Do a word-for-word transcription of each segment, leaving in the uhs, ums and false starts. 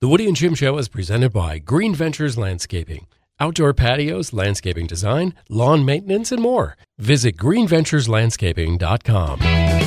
The Woody and Jim Show is presented by Green Ventures Landscaping. Outdoor patios, landscaping design, lawn maintenance, and more. Visit green ventures landscaping dot com.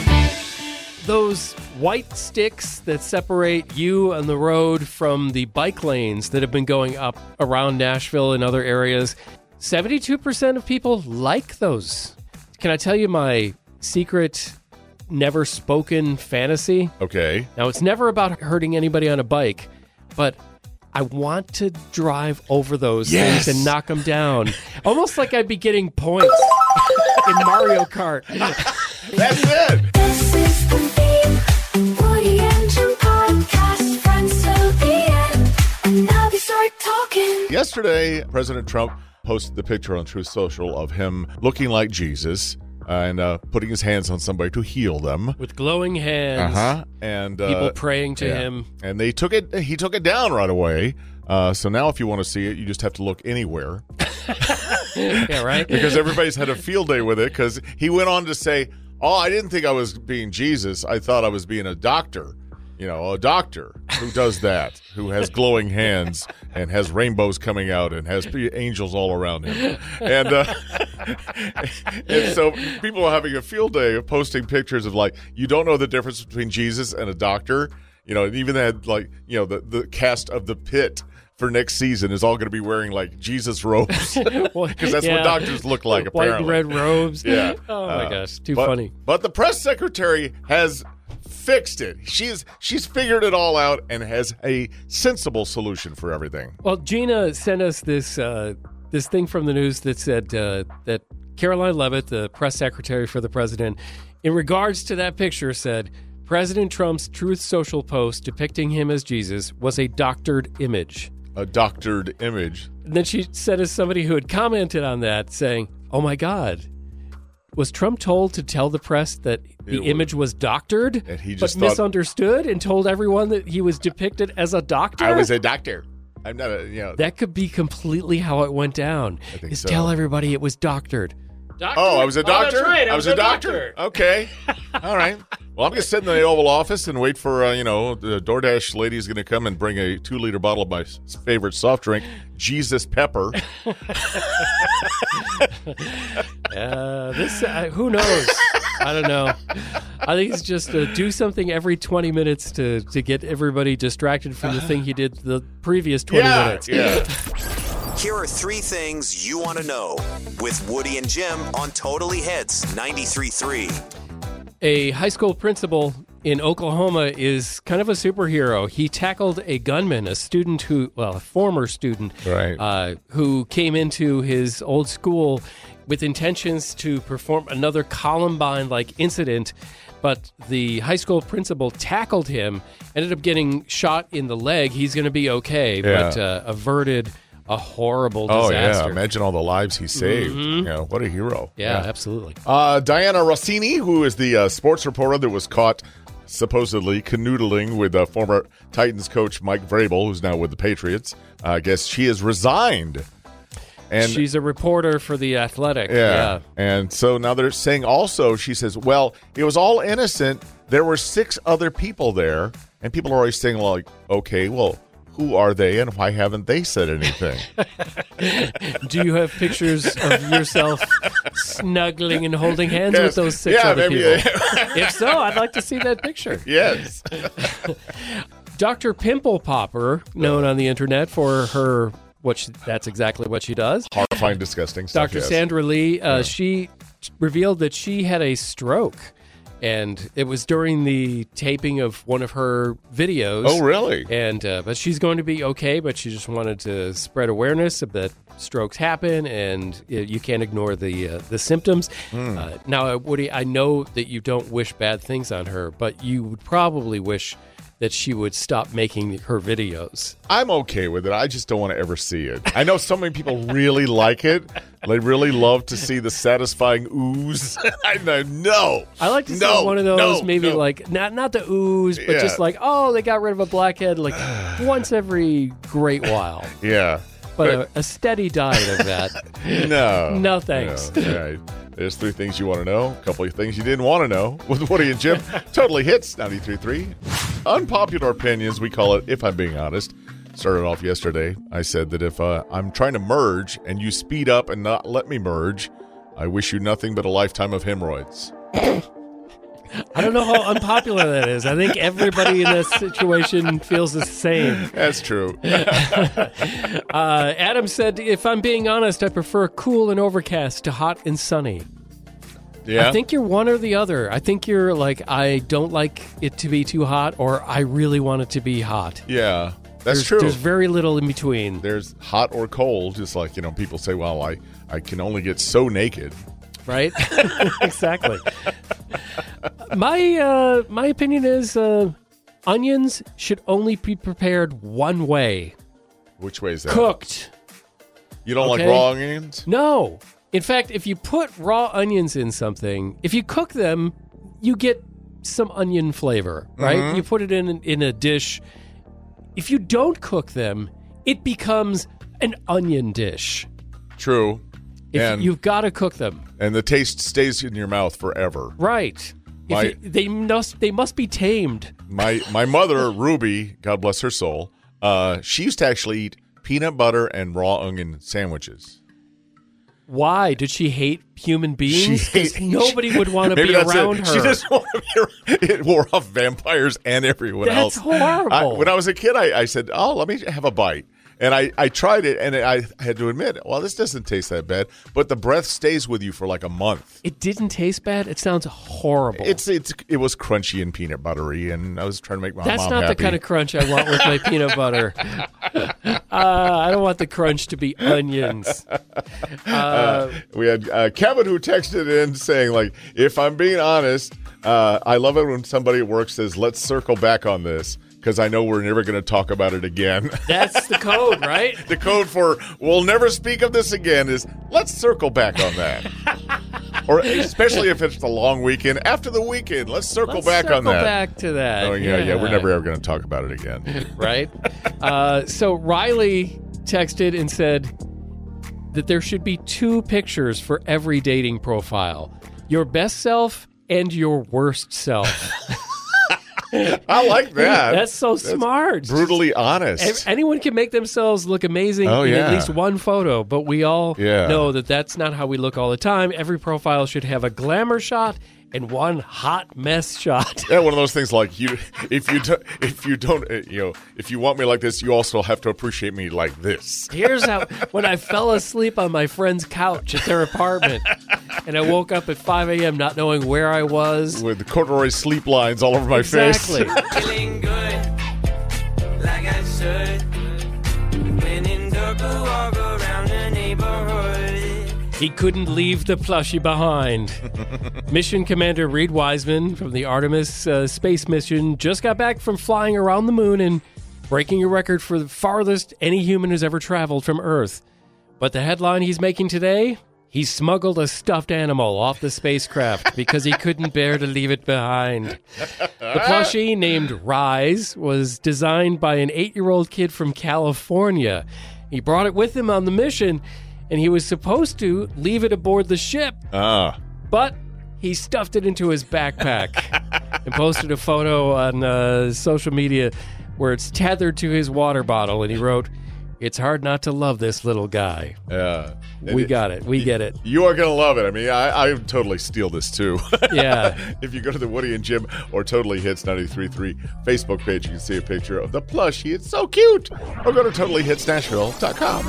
Those white sticks that separate you and the road from the bike lanes that have been going up around Nashville and other areas, seventy-two percent of people like those. Can I tell you my secret, never spoken fantasy? Okay. Now, it's never about hurting anybody on a bike, but I want to drive over those yes. things and knock them down. Almost like I'd be getting points in Mario Kart. That's it. This is the theme. Woody and Jim podcast. Friends till the end. And now they start talking. Yesterday, President Trump posted the picture on Truth Social of him looking like Jesus and uh, putting his hands on somebody to heal them. With glowing hands. Uh-huh. And uh, people praying to yeah. him. And they took it, he took it down right away. Uh, so now if you want to see it, you just have to look anywhere. Yeah, right? Because everybody's had a field day with it, because he went on to say, oh, I didn't think I was being Jesus. I thought I was being a doctor. You know, a doctor who does that, who has glowing hands and has rainbows coming out and has angels all around him. And, uh, and so people are having a field day of posting pictures of, like, you don't know the difference between Jesus and a doctor. You know, and even had, like, you know, the, the cast of The Pit for next season is all going to be wearing, like, Jesus robes. Because that's yeah. what doctors look like, apparently. White and red robes. Yeah. Oh, my uh, gosh. Too but, funny. But the press secretary has fixed it. She's she's figured it all out and has a sensible solution for everything. Well, Gina sent us this uh, this thing from the news that said uh, that Caroline Leavitt, the press secretary for the president, in regards to that picture, said President Trump's Truth Social post depicting him as Jesus was a doctored image. A doctored image. And then she said, as somebody who had commented on that, saying, "Oh my God, was Trump told to tell the press that the It image was doctored, and he but just thought, misunderstood and told everyone that he was depicted as a doctor? I was a doctor. I'm not a, you know. That could be completely how it went down. I think Is so. tell everybody it was doctored. Doctor? Oh, I was a doctor? Oh, that's right. I, I was, was a a doctor. doctor. Okay. All right. Well, I'm going to sit in the Oval Office and wait for, uh, you know, the DoorDash lady is going to come and bring a two-liter bottle of my favorite soft drink, Jesus Pepper. uh, this, uh, who knows? I don't know. I think it's just uh, do something every twenty minutes to, to get everybody distracted from the thing he did the previous twenty yeah, minutes. Yeah. Here are three things you want to know with Woody and Jim on Totally Hits ninety-three point three. A high school principal in Oklahoma is kind of a superhero. He tackled a gunman, a student who, well, a former student, Right. uh, who came into his old school with intentions to perform another Columbine-like incident. But the high school principal tackled him, ended up getting shot in the leg. He's going to be okay, Yeah. but uh, averted a horrible Oh, disaster. yeah. Imagine all the lives he saved. Mhm. You know, what a hero. Yeah, absolutely. Uh, Diana Rossini, who is the uh, sports reporter that was caught supposedly canoodling with uh, former Titans coach Mike Vrabel, who's now with the Patriots, uh, I guess she has resigned. And She's a reporter for The Athletic. yeah. yeah. And so now they're saying also, she says, well, it was all innocent. There were six other people there. And people are always saying, like, okay, well, who are they and why haven't they said anything? Do you have pictures of yourself snuggling and holding hands Yes. with those six Yeah, other maybe- people? If so, I'd like to see that picture. Yes. Doctor Pimple Popper, known on the internet for her, what she, that's exactly what she does. Horrifying, disgusting stuff. Doctor yes. Sandra Lee, uh, Yeah. she revealed that she had a stroke. And it was during the taping of one of her videos. Oh, really? And uh, but she's going to be okay. But she just wanted to spread awareness of that strokes happen, and uh, you can't ignore the uh, the symptoms. Mm. Uh, now, uh, Woody, I know that you don't wish bad things on her, but you would probably wish that she would stop making her videos. I'm okay with it. I just don't want to ever see it. I know so many people really like it. They really love to see the satisfying ooze. I know. No. I like to see No, one of those, no, maybe no. like not not the ooze, but Yeah. just like, oh, they got rid of a blackhead like once every great while. Yeah. But a, a steady diet of that. No. No thanks. No. All right. There's three things you want to know. A couple of things you didn't want to know with Woody and Jim. Totally Hits ninety-three point three. unpopular opinions, we call it, if I'm being honest. Started off yesterday. I said that if uh, I'm trying to merge and you speed up and not let me merge, I wish you nothing but a lifetime of hemorrhoids. I don't know how unpopular that is. I think everybody in this situation feels the same. That's true. uh, Adam said, if I'm being honest, I prefer cool and overcast to hot and sunny. Yeah. I think you're one or the other. I think you're like, I don't like it to be too hot, or I really want it to be hot. Yeah, that's there's, true. There's very little in between. There's hot or cold, just like, you know, people say, well, I, I can only get so naked. Right? Exactly. My uh, my opinion is uh, onions should only be prepared one way. Which way is that? Cooked. You don't Okay. like raw onions? No. In fact, if you put raw onions in something, if you cook them, you get some onion flavor, right? Mm-hmm. You put it in in a dish. If you don't cook them, it becomes an onion dish. True. If and, you've got to cook them. and the taste stays in your mouth forever. Right. If My- you, they must they must be tamed. My my mother, Ruby, God bless her soul, uh, she used to actually eat peanut butter and raw onion sandwiches. Why? Did she hate human beings? She 'Cause hate- nobody would want to Maybe be that's around it. her. She doesn't want to be around. It wore off vampires and everyone That's else. horrible. I, when I was a kid, I, I said, oh, let me have a bite. And I, I tried it, and I had to admit, well, this doesn't taste that bad. But the breath stays with you for like a month. It didn't taste bad. It sounds horrible. It's it's It was crunchy and peanut buttery, and I was trying to make my That's mom not happy. the kind of crunch I want with my peanut butter. Uh, I don't want the crunch to be onions. Uh, We had uh, Kevin who texted in saying, like, if I'm being honest, uh, I love it when somebody at work says, let's circle back on this, because I know we're never going to talk about it again. that's the code, right? The code for we'll never speak of this again is let's circle back on that. Or especially if it's the long weekend. After the weekend, let's circle Let's back circle on that. back to that. Oh, yeah, yeah, We're never ever going to talk about it again. Right? Uh, so Riley texted and said that there should be two pictures for every dating profile. Your best self and your worst self. I like that. That's so smart. Brutally honest. Ev- Anyone can make themselves look amazing Oh, in yeah. at least one photo, but we all Yeah. know that that's not how we look all the time. Every profile should have a glamour shot and one hot mess shot. Yeah, one of those things like you. If you do, if you don't, uh, you know, if you want me like this, you also have to appreciate me like this. Here's how when I fell asleep on my friend's couch at their apartment, and I woke up at five a.m. not knowing where I was. With the corduroy sleep lines all over my Exactly. face. Feeling good, like I should. When in dark, I walk around the neighborhood. He couldn't leave the plushie behind. Mission Commander Reed Wiseman from the Artemis uh, space mission just got back from flying around the moon and breaking a record for the farthest any human has ever traveled from Earth. But the headline he's making today, he smuggled a stuffed animal off the spacecraft because he couldn't bear to leave it behind. The plushie, named Rise, was designed by an eight-year-old kid from California. He brought it with him on the mission, and he was supposed to leave it aboard the ship, Ah, but he stuffed it into his backpack and posted a photo on uh, social media where it's tethered to his water bottle, and he wrote, "It's hard not to love this little guy." yeah. We got it. We get it. You are going to love it. I mean, I, I would totally steal this too. Yeah. If you go to the Woody and Jim or Totally Hits ninety-three point three Facebook page, you can see a picture of the plushie. It's so cute. Or go to totally hits nashville dot com.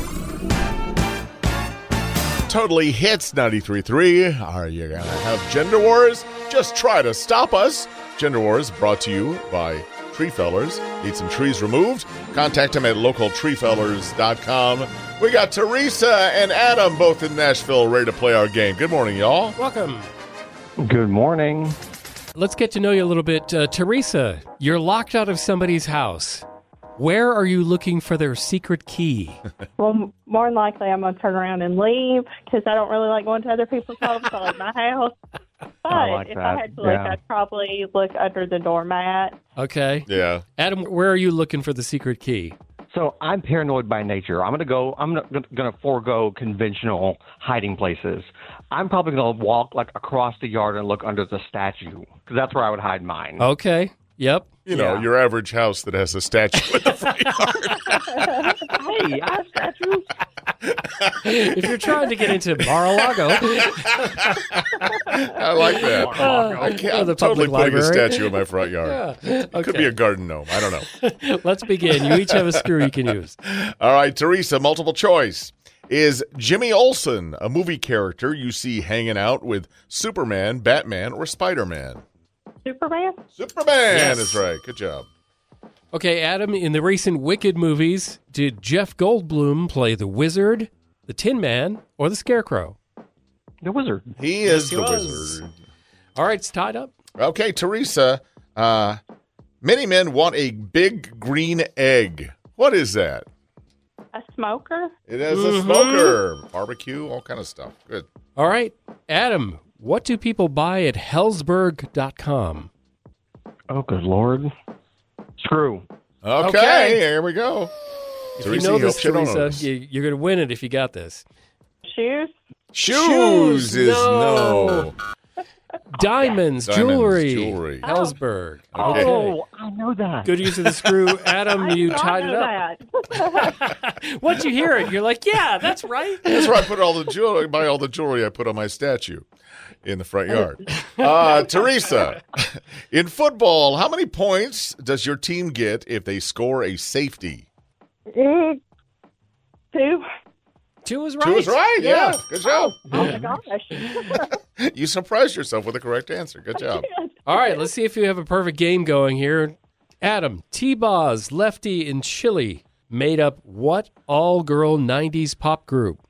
Totally Hits ninety-three point three. Are you going to have gender wars? Just try to stop us. Gender Wars brought to you by Tree Fellers. Need some trees removed? Contact them at local tree fellers dot com. We got Teresa and Adam both in Nashville ready to play our game. Good morning, y'all. Welcome. Good morning. Let's get to know you a little bit. Uh, Teresa, you're locked out of somebody's house. Where are you looking for their secret key? Well, m- more than likely, I'm going to turn around and leave because I don't really like going to other people's homes. I like my house. But I like if that, I had to look, yeah. I'd probably look under the doormat. Okay. Yeah. Adam, where are you looking for the secret key? So I'm paranoid by nature. I'm gonna go. I'm gonna, gonna forego conventional hiding places. I'm probably gonna walk like across the yard and look under the statue because that's where I would hide mine. Okay. Yep. You know, Yeah. your average house that has a statue in the front yard. Hey, I have statues. If you're trying to get into Mar-a-Lago, I like that. I can't, or I'm the totally public putting a library. statue in my front yard. Yeah. It could be a garden gnome. I don't know. Let's begin. You each have a screw you can use. All right, Teresa, multiple choice. Is Jimmy Olsen a movie character you see hanging out with Superman, Batman, or Spider-Man? Superman? Superman Yes. is right. Good job. Okay, Adam, in the recent Wicked movies, did Jeff Goldblum play the Wizard, the Tin Man, or the Scarecrow? The wizard. He is he the was. wizard. All right, it's tied up. Okay, Teresa, uh, many men want a big green egg. What is that? A smoker? It is a smoker. Barbecue, all kind of stuff. Good. All right, Adam, what do people buy at Hellsberg dot com? Oh, good Lord. Screw. Okay, Okay. here we go. If Teresa, you know you this, hope you don't know Teresa, this. you, you're going to win it if you got this. Shoes? Shoes, Shoes, is no. no. Diamonds, Diamonds, jewelry, jewelry. Hellsberg. Okay. Oh, I know that. Good use of the screw. Adam, I you did not tied it know up. that. Once you hear it, you're like, yeah, that's right. That's where I put all the jewelry. Buy all the jewelry I put on my statue in the front yard. Uh, Teresa, in football, how many points does your team get if they score a safety? Mm, Two? Two is right. Two is right. Yeah, good job. Oh, my gosh. You surprised yourself with the correct answer. Good job. All right, let's see if you have a perfect game going here. Adam, T-Boz, Lefty, and Chili made up what all-girl nineties pop group?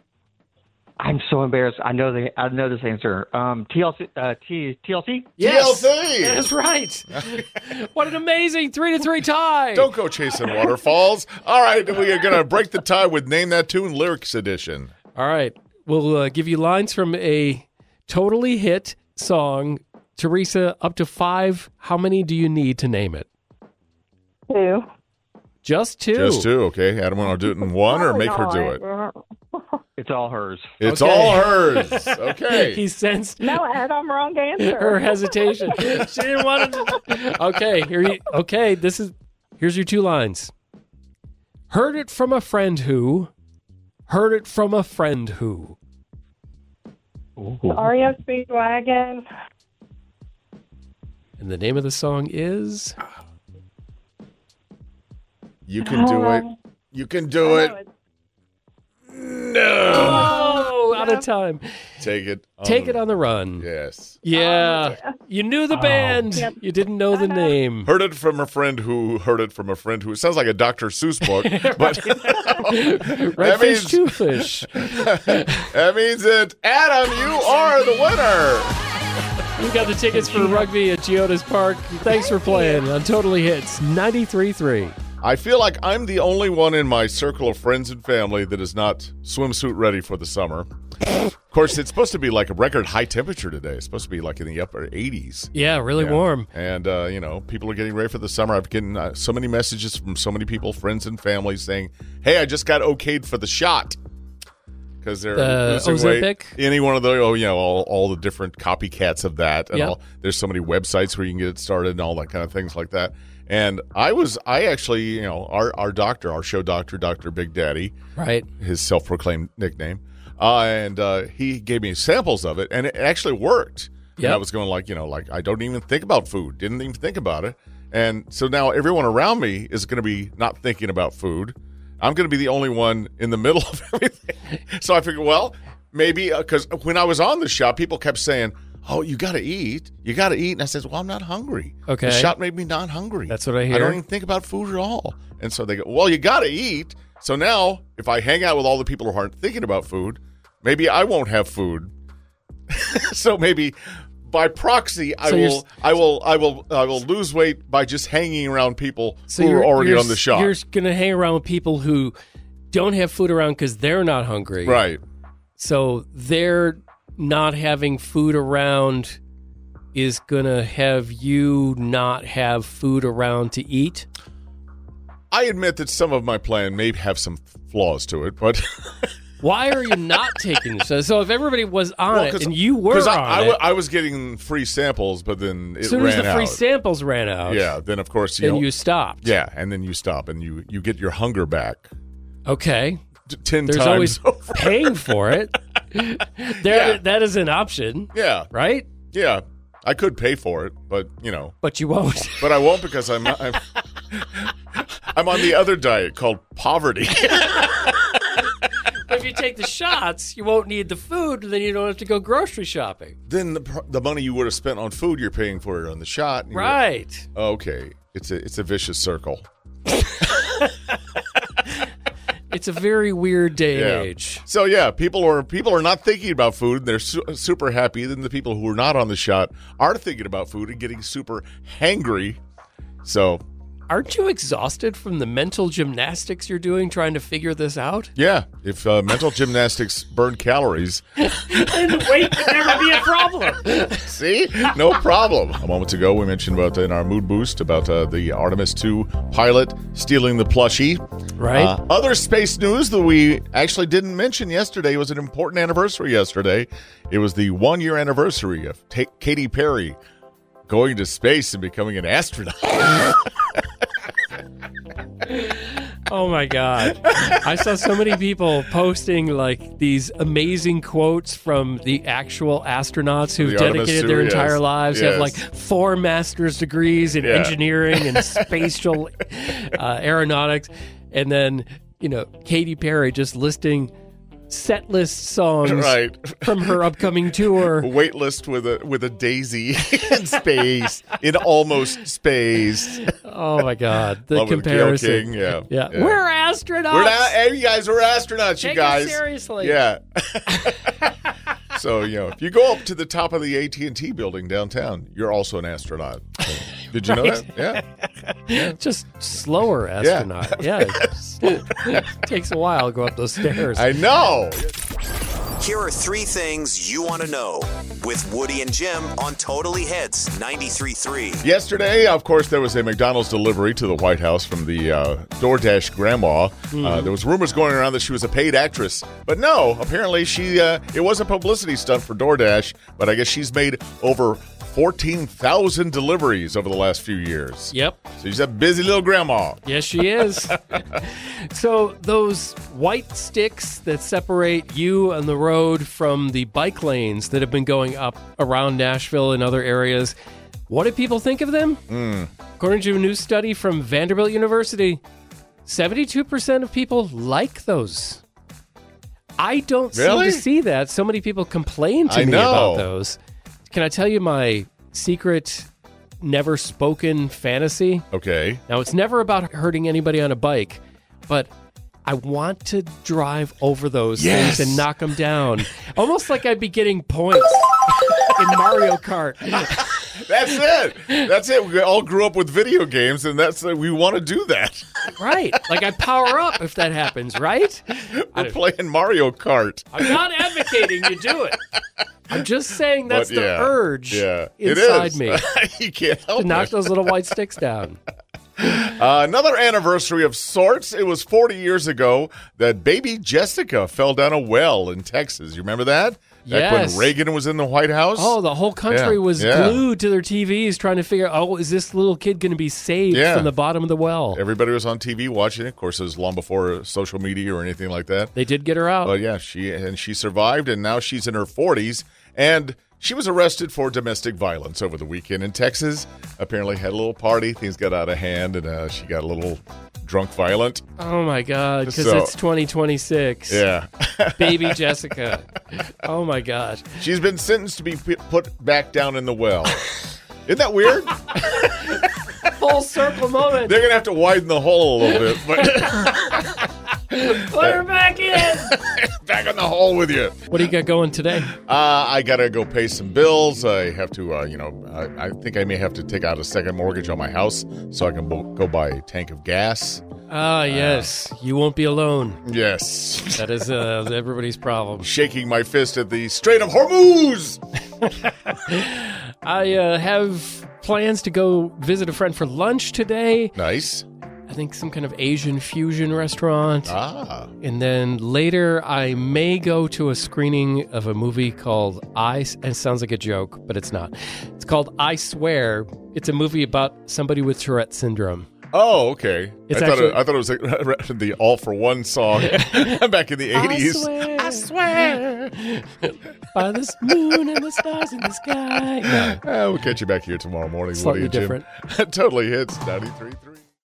I'm so embarrassed. I know the. I know this answer. Um, T L C. Uh, T T L C. Yes, T L C. that's right. What an amazing three to three tie. Don't go chasing waterfalls. All right, we are going to break the tie with Name That Tune Lyrics Edition. All right, we'll uh, give you lines from a totally hit song. Teresa, up to five. How many do you need to name it? Two. Just two. Just two, okay. Adam, want to do it in one or make her do it? It's all hers. It's Okay. all hers. Okay. He sensed No, Adam, wrong answer. her hesitation. She didn't want to. Okay, here you. Okay, this is. Here's your two lines. Heard it from a friend who. Heard it from a friend who. R E O Speedwagon. And the name of the song is. You can do it. You can do it. No. Oh, out of time. Take it. on Take the- it on the run. Yes. Yeah. You knew the band. Yep. You didn't know the name. Heard it from a friend who heard it from a friend who. It sounds like a Doctor Seuss book, but Red that fish, means- two fish. that means that Adam, you are the winner. You got the tickets for rugby at Geoda's Park. Thanks for playing on Totally Hits ninety-three three. I feel like I'm the only one in my circle of friends and family that is not swimsuit ready for the summer. Of course, it's supposed to be like a record high temperature today. It's supposed to be like in the upper eighties. Yeah, really Yeah. warm. And, uh, you know, people are getting ready for the summer. I've gotten uh, so many messages from so many people, friends and family, saying, hey, I just got okayed for the shot. Because they're The losing weight. Ozempic? Any one of the, oh, you know, all, all the different copycats of that. And Yep. all, there's so many websites where you can get it started and all that kind of things like that. And I was, I actually, you know, our, our doctor, our show doctor, Doctor Big Daddy, Right. his self-proclaimed nickname, uh, and uh, he gave me samples of it, and it actually worked. And Yep. I was going like, you know, like I don't even think about food, didn't even think about it, and so now everyone around me is going to be not thinking about food. I'm going to be the only one in the middle of everything. So I figured, well, maybe because uh, when I was on the shot, people kept saying, "Oh, you got to eat, you got to eat," and I said, "Well, I'm not hungry. Okay. The shot made me not hungry. That's what I I hear. don't even think about food at all." And so they go, "Well, you got to eat." So now, if I hang out with all the people who aren't thinking about food, maybe I won't have food. So maybe by proxy, I So you're will, s- I will, I will, I will lose weight by just hanging around people So who you're are already you're, on the shot. You're going to hang around with people who don't have food around because they're not hungry. Right. So they're not having food around is going to have you not have food around to eat. I admit that some of my plan may have some flaws to it, but Why are you not taking this? So, so if everybody was on Well, it 'cause- and you were 'cause on I, I, it, w- I was getting free samples, but then it as soon ran as the free out. samples ran out, Yeah, then of course you then know, you stopped. yeah, and then you stop and you you get your hunger back Okay. t- ten There's times always over. paying for it. There, Yeah. That is an option, Yeah, right? yeah, I could pay for it, but you know, But you won't. but I won't because I'm I'm, I'm on the other diet called poverty. If you take the shots, you won't need the food, then you don't have to go grocery shopping. Then the pr- the money you would have spent on food, you're paying for it on the shot. and you're- Right. Okay, it's a it's a vicious circle. It's a very weird day Yeah. and age. So yeah, people are people are not thinking about food. They're su- super happy. Then the people who are not on the shot are thinking about food and getting super hangry. So Aren't you exhausted from the mental gymnastics you're doing trying to figure this out? yeah, if uh, mental gymnastics burn calories, And weight would never be a problem. see, no problem. A moment ago, we mentioned about in our mood boost about uh, the Artemis two pilot stealing the plushie. Right. Uh, other space news that we actually didn't mention yesterday was an important anniversary yesterday. It was the one year anniversary of Ta Katy Perry going to space and becoming an astronaut. Oh my God. I saw so many people posting like these amazing quotes from the actual astronauts who've The Artemis dedicated two, their yes. entire lives, Yes. have like four master's degrees in Yeah. engineering and spatial uh, aeronautics. And then, you know, Katy Perry just listing set list songs Right. from her upcoming tour. Wait list with a with a daisy in space, in almost space. Oh my God. The Love with Gayle comparison. King, yeah. yeah. Yeah. We're astronauts. We're not, hey, you guys, we're astronauts, Take you guys. it seriously. Yeah. So, you know, if you go up to the top of the A T and T building downtown, you're also an astronaut. Did you know that? Yeah. Just slower astronaut. Yeah. Takes a while to go up those stairs. I know. Here are three things you want to know with Woody and Jim on Totally Hits ninety-three point three. Yesterday, of course, there was a McDonald's delivery to the White House from the uh, DoorDash grandma. Mm-hmm. Uh, there was rumors going around that she was a paid actress, but no, apparently she uh, it was a publicity stunt for DoorDash. But I guess she's made over fourteen thousand deliveries over the last few years. Yep. So she's a busy little grandma. Yes, she is. So those white sticks that separate you and the road from the bike lanes that have been going up around Nashville and other areas, what do people think of them? Mm. According to a new study from Vanderbilt University, seventy-two percent of people like those. I don't Really? seem to see that. So many people complain to I me know. about those. Can I tell you my secret, never spoken fantasy? Okay. Now, it's never about hurting anybody on a bike, but I want to drive over those Yes. things and knock them down. Almost like I'd be getting points in Mario Kart. That's it. That's it. We all grew up with video games, and that's uh, we want to do that. Right. Like I power up if that happens, right? We're playing Mario Kart. I'm not advocating you do it. I'm just saying that's But, the yeah. urge Yeah. inside it is. me You can't help to knock it. those little white sticks down. Uh, another anniversary of sorts. It was forty years ago that baby Jessica fell down a well in Texas. You remember that? Back Yes. when Reagan was in the White House? Oh, the whole country Yeah, was yeah. glued to their T Vs trying to figure out, oh, is this little kid going to be saved Yeah. from the bottom of the well? Everybody was on T V watching it. Of course, it was long before social media or anything like that. They did get her out. But yeah, she and she survived, and now she's in her forties, and she was arrested for domestic violence over the weekend in Texas. Apparently, had a little party. Things got out of hand, and uh, she got a little drunk, violent. Oh my God, because So- it's twenty twenty-six. Yeah, Baby Jessica. Oh my gosh. she's been sentenced to be p- put back down in the well. Isn't that weird? Full circle moment. They're gonna have to widen the hole a little bit, but Put her back in. back in the hole with you. What do you got going today? Uh, I gotta go pay some bills. I have to, uh, you know, I, I think I may have to take out a second mortgage on my house so I can bo- go buy a tank of gas. Ah, yes. You won't be alone. Yes. That is uh, everybody's problem. Shaking my fist at the Strait of Hormuz. I uh, have plans to go visit a friend for lunch today. Nice. I think, some kind of Asian fusion restaurant. Ah. And then later, I may go to a screening of a movie called I. And it sounds like a joke, but it's not. It's called I Swear. It's a movie about somebody with Tourette syndrome. Oh, okay. It's I, thought actually- it, I thought it was like the All for One song back in the eighties. I swear, by the moon and the stars in the sky. No. Uh, we'll catch you back here tomorrow morning. Slightly Woody and Jim. different. Totally Hits ninety-three point three.